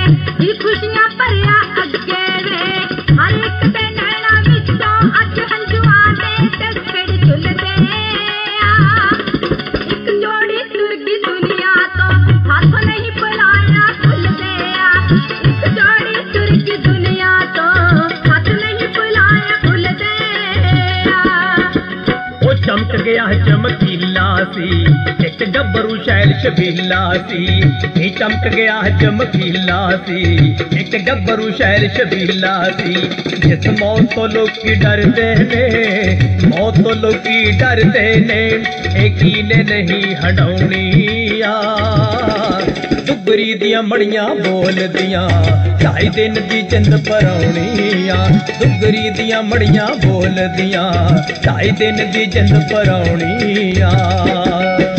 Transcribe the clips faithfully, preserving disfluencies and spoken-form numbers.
जी खुशियां भरिया अगे वे हर एक दे नैना विचों अज हंजुआं दे टक्कर झुलदे आ एक जोड़ी तुर गई दुनिया तो हाथ नहीं बुलाया खुलदे आ एक जोड़ी तुर गई दुनिया तो हाथ नहीं बुलाया खुलदे आ ओ चमक गया चमकीला सी एक गब्बरू शैल शबीला सी ये चमक गया चमकीला सी एक गब्बरू शैल शबीला सी जिस मौत तो लोकी डरदे ने मौत तो लोकी डरदे ने एक कीले नहीं हटाउणी आ दुगरी दियां मड़ियां बोल दियां ढाई दिन दी जिंद पराउणी आ दुगरी दियां मड़ियां बोल दियां ढाई दिन दी जिंद पराउणी आ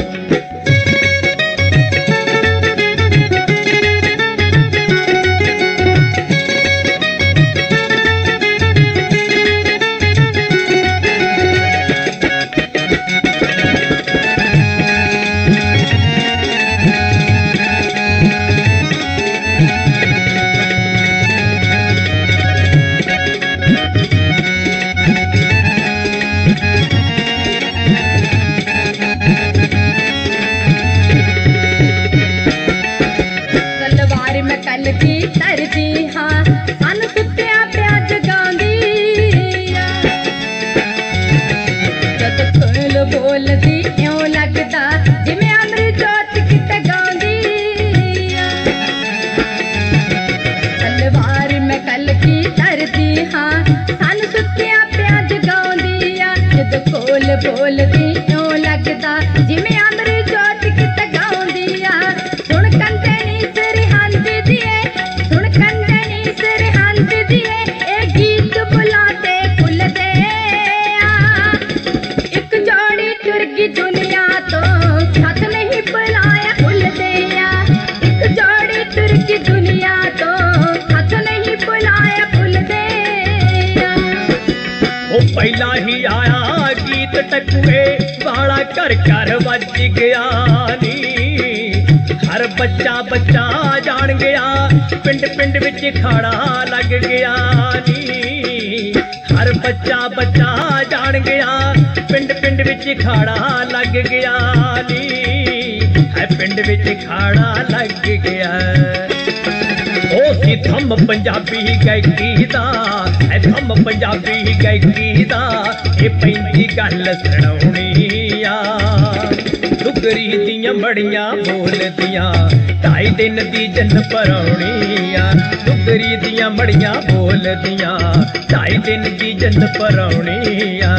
बोलदी क्यों लगदा जिवें अमृत जोत कित गाउंदी आ सुन कंदे नी सरहंद दिए सुन कंदे नी सरहंद दिए ए गीत बुलाते खुलदे आ एक जोड़ी टुर गई दुनिया तो हाथ नहीं बुलाया खुलदे आ एक जोड़ी टुर गई दुनिया तो हाथ नहीं बुलाया खुलदे आ ओ पहला ही आया गीत टकुए वाला घर घर बज गया नी हर बच्चा बच्चा जान गया पिंड पिंड विच खाड़ा लग गया नी हर बच्चा बच्चा जान गया पिंड पिंड विच खाड़ा लग गया नी है पिंड विच खाड़ा लग गया ओ सी थम पंजाबी गायकी दा है थम पंजाबी गायकी दा ये पैंदी गल सुनाउणी आ डुगरी दियां बड़ियां बोलदियां ढाई दिन दी जिंद पराउणी आ डुगरी दियां बड़ियां बोलदियां ढाई दिन दी जिंद पराउणी आ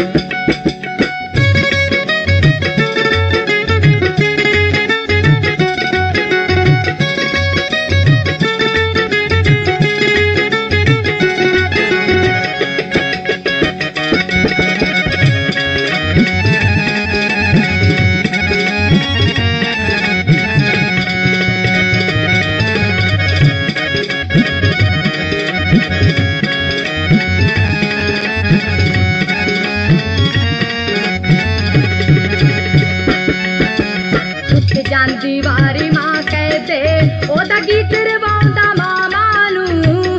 ਜਾਂਦੀ ਵਾਰੀ ਮਾਂ ਕਹਦੇ ਉਹਦਾ ਗੀਤ ਰਵਾਉਂਦਾ ਮਾਂ ਨੂੰ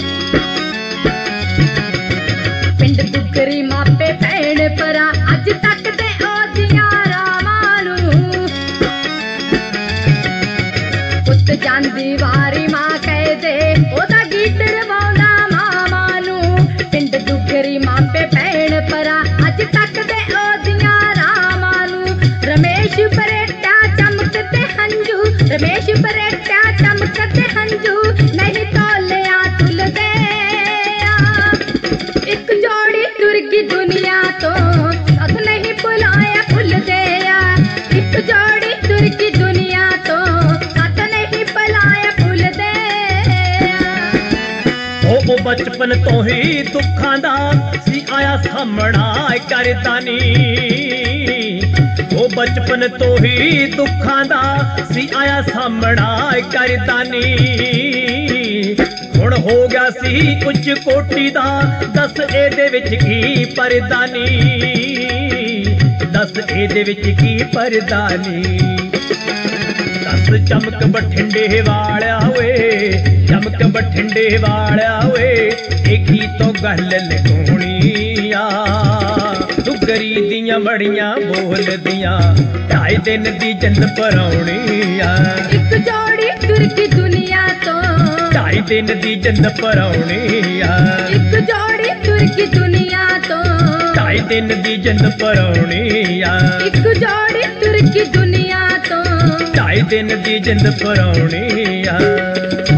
ਪਿੰਡ ਦੁਗਰੀ ਮਾਪੇ ਭੈਣ ਭਰਾ ਅੱਜ ਤੱਕ ਤੇ ਉਹਦੀਆਂ ਰਾਵਾਂ ਨੂੰ ਪੁੱਤ ਜਾਂਦੀ ਵਾਰੀ ਮਾਂ ਕਹਦੇ ਉਹਦਾ ਗੀਤ ਰਵਾਉਂਦਾ ਮਾਂ ਨੂੰ ਪਿੰਡ ਦੁਗਰੀ ਮਾਪੇ ਭੈਣ ਭਰਾ ਅੱਜ ਤੱਕ ਤੇ ਉਹਦੀਆਂ ਰਾਵਾਂ ਨੂੰ ਰਮੇਸ਼ ਬਰੇਟਾ चमकते हंजू रमेश बरेटा चमकते हंजू नहीं तोलिया तुलदे एक जोड़ी टुर गई दुनिया तो साथ नहीं बुलाया खुलदे एक जोड़ी टुर गई दुनिया तो साथ नहीं बुलाया खुलदे ओ बचपन तो ही दुखां दा सी आया सामना करदा नी ओ बचपन तो ही दुखां दा सी आया सामना करदा नी हुण हो गया सी उच्च कोटि दा दस एदे विच की परदा नी दस एदे विच की परदा नी दस चमक बठिंडे वालिया होए ਚਮਕ ਬਠਿੰਡੇ ਵਾਲਿਆ ਓਏ ਏਕੀ ਤੋਂ ਗੱਲ ਲਗਾਉਣੀ ਆ ਦੁਗਰੀ ਦੀਆਂ ਮੜੀਆਂ ਬੋਲਦੀਆਂ ਢਾਈ ਦਿਨ ਦੀ ਜੰਦ ਪਰਾਉਣੀ ਆ ਇੱਕ ਜੋੜੀ ਤੁਰਕੀ ਦੁਨੀਆ ਤੋਂ ਢਾਈ ਦਿਨ ਦੀ ਜੰਦ ਪਰਾਉਣੀ ਆ ਇੱਕ ਜੋੜੀ ਤੁਰਕੀ ਦੁਨੀਆ ਤੋਂ ਢਾਈ ਦਿਨ ਦੀ ਜੰਦ ਪਰਾਉਣੀ ਆ ਇੱਕ ਜੋੜੀ ਤੁਰਕੀ ਦੁਨੀਆ ਤੋਂ ਢਾਈ ਦਿਨ ਦੀ ਜਿੰਦ ਪਰਾਉਣੀ ਆ